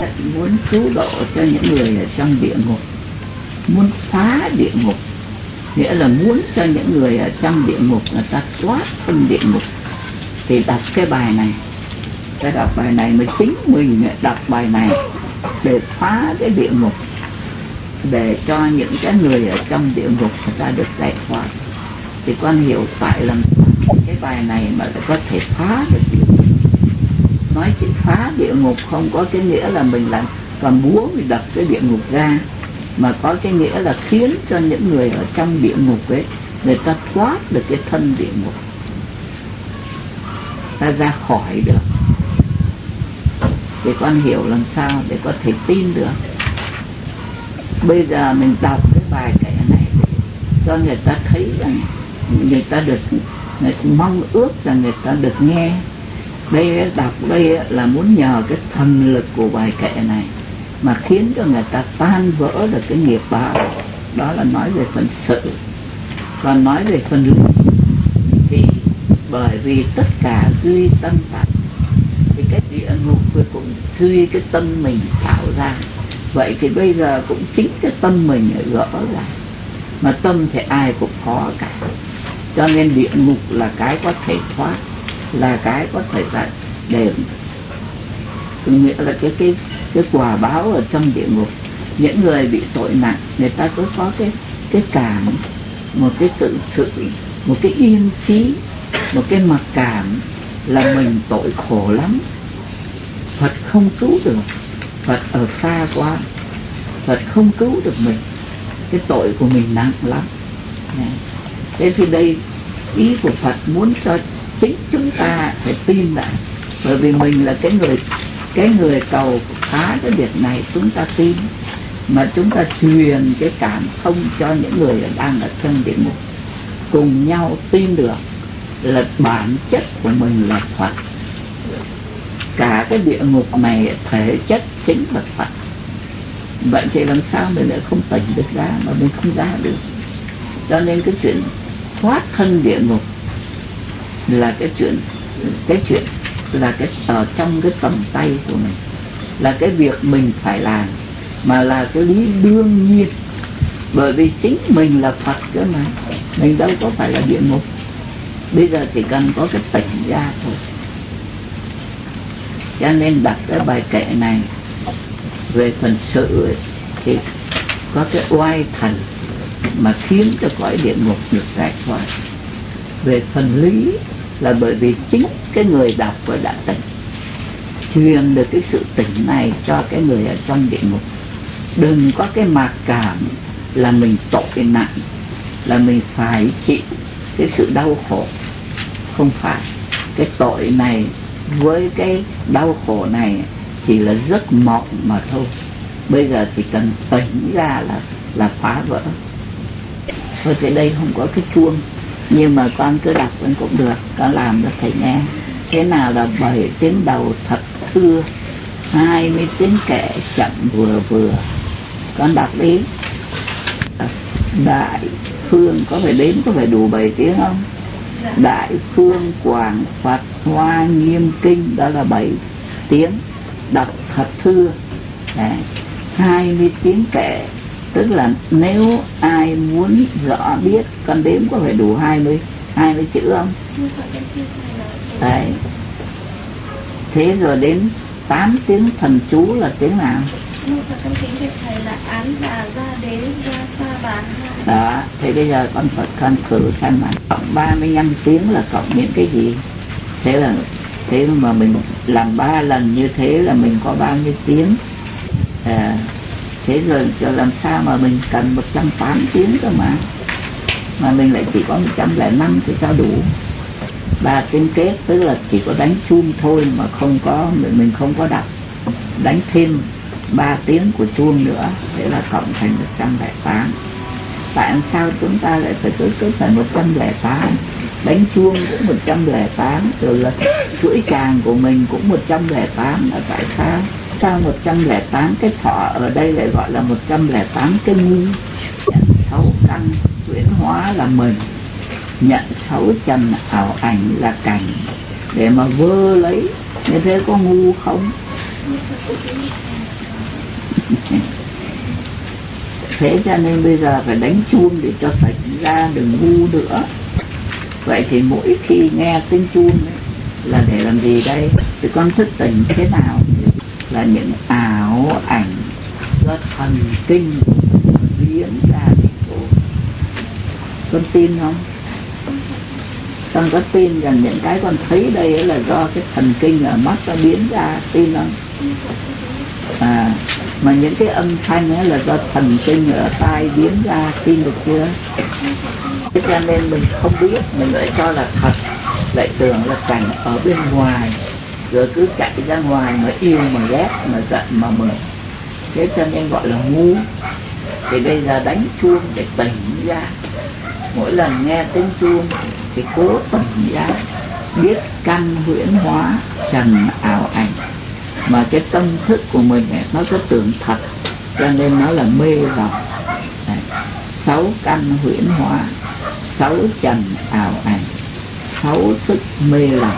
muốn cứu độ cho những người ở trong địa ngục, muốn phá địa ngục, nghĩa là muốn cho những người ở trong địa ngục người ta thoát thân địa ngục, thì đọc cái bài này. Cái đọc bài này mới chính mình đọc bài này để phá cái địa ngục, để cho những cái người ở trong địa ngục người ta được giải thoát. Thì con hiểu tại làm cái bài này mà lại có thể phá được địa ngục. Nói chữ phá địa ngục không có cái nghĩa là mình làm còn búa mình đập cái địa ngục ra, mà có cái nghĩa là khiến cho những người ở trong địa ngục ấy người ta thoát được cái thân địa ngục, ta ra khỏi được. Thì con hiểu làm sao để có thể tin được. Bây giờ mình đọc cái bài kệ này để cho người ta thấy rằng người ta mong ước rằng người ta được nghe. Đây đọc đây là muốn nhờ cái thần lực của bài kệ này mà khiến cho người ta tan vỡ được cái nghiệp báo. Đó là nói về phần sự. Còn nói về phần lực thì bởi vì tất cả duy tâm tạo, thì cái địa ngục cũng duy cái tâm mình tạo ra. Vậy thì bây giờ cũng chính cái tâm mình gỡ ra, mà tâm thì ai cũng có cả. Cho nên địa ngục là cái có thể thoát, là cái có thể là để nghĩa là cái quả báo ở trong địa ngục. Những người bị tội nặng người ta cứ có cái cảm, một cái tự sự, một cái yên trí, một cái mặc cảm là mình tội khổ lắm, Phật không cứu được, Phật ở xa quá, Phật không cứu được mình, cái tội của mình nặng lắm. Thế thì đây ý của Phật muốn cho chính chúng ta phải tin lại, bởi vì mình là cái người cầu phá cái việc này, chúng ta tin, mà chúng ta truyền cái cảm thông cho những người đang ở trong địa ngục, cùng nhau tin được là bản chất của mình là Phật. Cả cái địa ngục này thể chất chính là Phật. Vậy thì làm sao mình lại không tỉnh được ra, mà mình không ra được. Cho nên cái chuyện thoát thân địa ngục là cái chuyện là cái ở trong cái tầm tay của mình, là cái việc mình phải làm, mà là cái lý đương nhiên. Bởi vì chính mình là Phật cơ mà, mình đâu có phải là địa ngục. Bây giờ chỉ cần có cái tỉnh ra thôi. Cho nên đặt cái bài kệ này về phần sự ấy, thì có cái oai thần mà khiến cho cõi địa ngục được giải thoát. Về phần lý là bởi vì chính cái người đọc và đã tỉnh, truyền được cái sự tỉnh này cho cái người ở trong địa ngục. Đừng có cái mặc cảm là mình tội nặng, là mình phải chịu cái sự đau khổ. Không phải. Cái tội này với cái đau khổ này chỉ là giấc mộng mà thôi. Bây giờ chỉ cần tỉnh ra là phá vỡ. Thôi thì đây không có cái chuông, nhưng mà con cứ đọc vẫn cũng được, con làm cho thầy nghe. Thế nào là 7 tiếng đầu thật thưa, 20 tiếng kệ chậm vừa vừa. Con đọc đi. Đại phương có phải đếm, có phải đủ 7 tiếng không? Đại phương quảng Phật Hoa Nghiêm Kinh, đó là 7 tiếng đọc thật thưa. 20 tiếng kệ, tức là nếu ai muốn rõ biết, con đếm có phải đủ 20 chữ không? Đấy. Thế rồi đến 8 tiếng thần chú là tiếng nào? Đó, thế bây giờ con Phật con thử xem mà cộng 35 tiếng là cộng những cái gì? Thế mà mình làm 3 lần như thế là mình có bao nhiêu tiếng? Thế rồi làm sao mà mình cần 108 tiếng cơ mà mình lại chỉ có 105 thì sao đủ? 3 tiếng kết tức là chỉ có đánh chuông thôi, mà mình không có đọc, đánh thêm 3 tiếng của chuông nữa, thế là cộng thành 108. Tại sao chúng ta lại phải cứ phải 108? Đánh chuông cũng 108, rồi là chuỗi tràng của mình cũng 108, là tại sao? Sao 108 cái thọ ở đây lại gọi là 108 cái ngu? Nhận 6 căn chuyển hóa là mình, nhận 6 trần ảo ảnh là cảnh, để mà vơ lấy, như thế có ngu không? Thế cho nên bây giờ phải đánh chuông để cho tỉnh ra, đừng ngu nữa. Vậy thì mỗi khi nghe tiếng chuông ấy, là để làm gì đây? Thì con thức tỉnh thế nào? Là những ảo ảnh do thần kinh biến ra thì con tin không? Con có tin rằng những cái con thấy đây là do cái thần kinh ở mắt nó biến ra, tin không? Mà những cái âm thanh ấy là do thần kinh ở tai biến ra, tin được chưa? Thế cho nên mình không biết, mình lại cho là thật, lại tưởng là cảnh ở bên ngoài, rồi cứ chạy ra ngoài mà yêu mà ghét mà giận mà mừng. Thế cho nên gọi là ngu. Thì bây giờ đánh chuông để tỉnh ra. Mỗi lần nghe tiếng chuông thì cố tỉnh ra, biết căn huyễn hóa trần ảo ảnh. Mà cái tâm thức của mình ấy, nó có tưởng thật, cho nên nó là mê lòng. 6 căn huyễn hóa, 6 trần ảo ảnh, 6 thức mê lòng.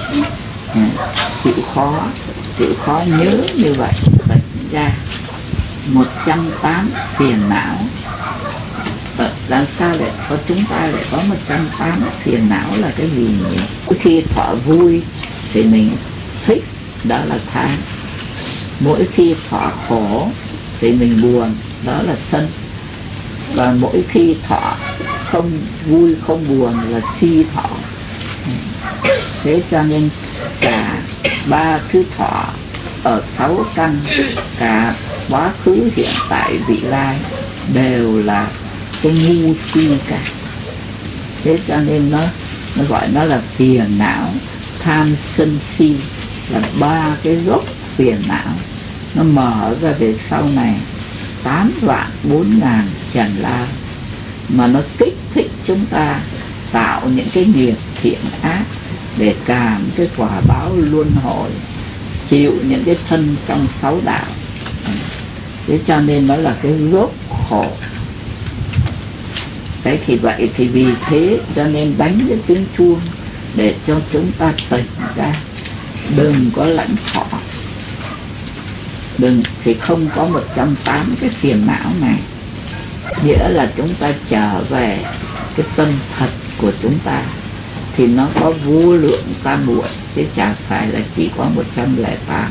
Chịu khó nhớ như vậy, tỉnh ra. 108 phiền não. Làm sao lại có chúng ta lại có 108 phiền não là cái gì nhỉ? Khi thọ vui thì mình thích, đó là tham. Mỗi khi thọ khổ thì mình buồn, đó là sân. Và mỗi khi thọ không vui không buồn là si thọ. Thế cho nên cả 3 thứ thọ ở 6 căn, cả quá khứ hiện tại vị lai đều là cái ngu si cả. Thế cho nên nó gọi nó là phiền não, tham sân si là 3 cái gốc phiền não. Nó mở ra về sau này 8.400.000 trần lao, mà nó kích thích chúng ta tạo những cái nghiệp thiện ác để cảm cái quả báo luân hồi, chịu những cái thân trong 6 đạo. Thế cho nên nó là cái gốc khổ. Đấy thì vậy thì vì thế cho nên đánh cái tiếng chuông để cho chúng ta tỉnh ra, đừng có lãnh thọ, đừng thì không có 108 cái phiền não này. Nghĩa là chúng ta trở về cái tâm thật của chúng ta thì nó có vô lượng tam muội, chứ chẳng phải là chỉ có 108.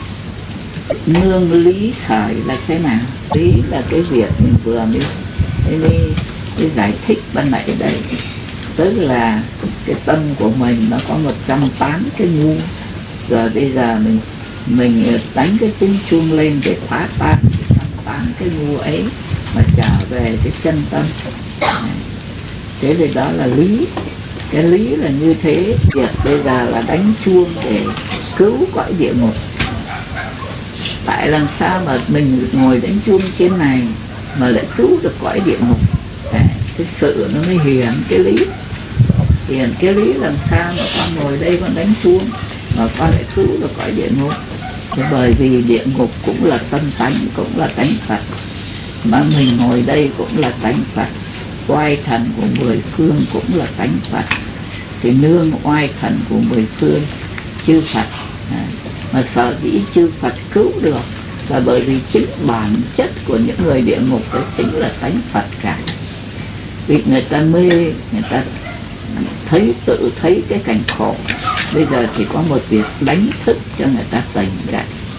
Nương lý khởi là thế nào? Lý là cái việc mình vừa mới giải thích ban nãy đây. Tức là cái tâm của mình nó có 108 cái ngu. Rồi bây giờ mình đánh cái tiếng chuông lên để phá tan 108 cái ngu ấy mà trở về cái chân tâm. Thế thì đó là lý. Cái lý là như thế. Việc bây giờ là đánh chuông để cứu cõi địa ngục. Tại làm sao mà mình ngồi đánh chuông trên này mà lại cứu được cõi địa ngục? Cái sự nó mới hiển cái lý. Hiển cái lý làm sao mà con ngồi đây con đánh chuông mà con lại cứu được cõi địa ngục? Thì bởi vì địa ngục cũng là tâm tánh, cũng là tánh Phật, mà mình ngồi đây cũng là tánh Phật. Oai thần của 10 phương cũng là tánh Phật, thì nương oai thần của 10 phương chư Phật. Mà sở dĩ chư Phật cứu được là bởi vì chính bản chất của những người địa ngục đó chính là tánh Phật cả. Vì người ta mê, người ta tự thấy cái cảnh khổ. Bây giờ chỉ có một việc đánh thức cho người ta tỉnh dậy.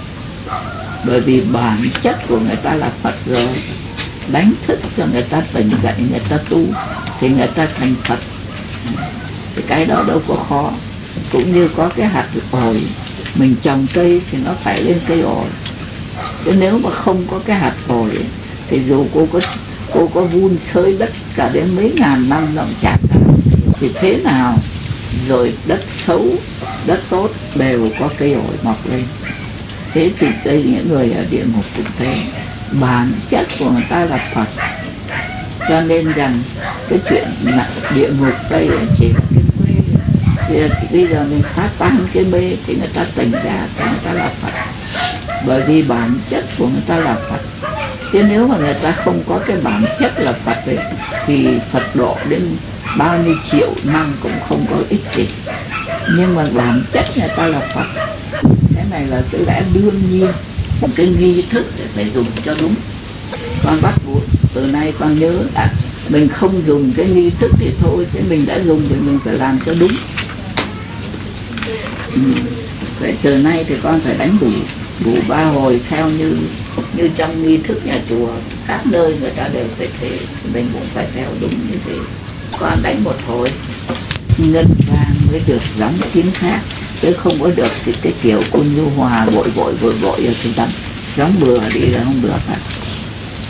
Bởi vì bản chất của người ta là Phật rồi, đánh thức cho người ta tỉnh dậy, người ta tu thì người ta thành Phật. Thì cái đó đâu có khó. Cũng như có cái hạt ổi, mình trồng cây thì nó phải lên cây ổi. Chứ nếu mà không có cái hạt ổi thì dù cô có vun xới đất cả đến mấy ngàn năm nó cũng chả ra. Thì thế nào rồi đất xấu, đất tốt đều có cây ổi mọc lên. Thế thì đây những người ở địa ngục cũng thế. Bản chất của người ta là Phật. Cho nên rằng cái chuyện địa ngục đây chỉ là cái mê. Bây giờ mình phá tan cái mê thì người ta tỉnh ra thì người ta là Phật. Bởi vì bản chất của người ta là Phật. Chứ nếu mà người ta không có cái bản chất là Phật ấy, thì Phật độ đến bao nhiêu triệu năm cũng không có ích gì. Nhưng mà bản chất người ta là Phật. Cái này là cái lẽ đương nhiên. cái nghi thức để phải dùng cho đúng. Con bắt buộc từ nay con nhớ là mình không dùng cái nghi thức thì thôi, chứ mình đã dùng thì mình phải làm cho đúng. Vậy từ nay thì con phải đánh đủ 3 hồi theo như trong nghi thức nhà chùa, các nơi người ta đều phải thế, mình cũng phải theo đúng như thế. Con đánh 1 hồi ngân vang mới được gióng tiếng khác, chứ không có được thì cái kiểu cô Như Hòa vội ở trung tâm, gióng bừa đi là không được.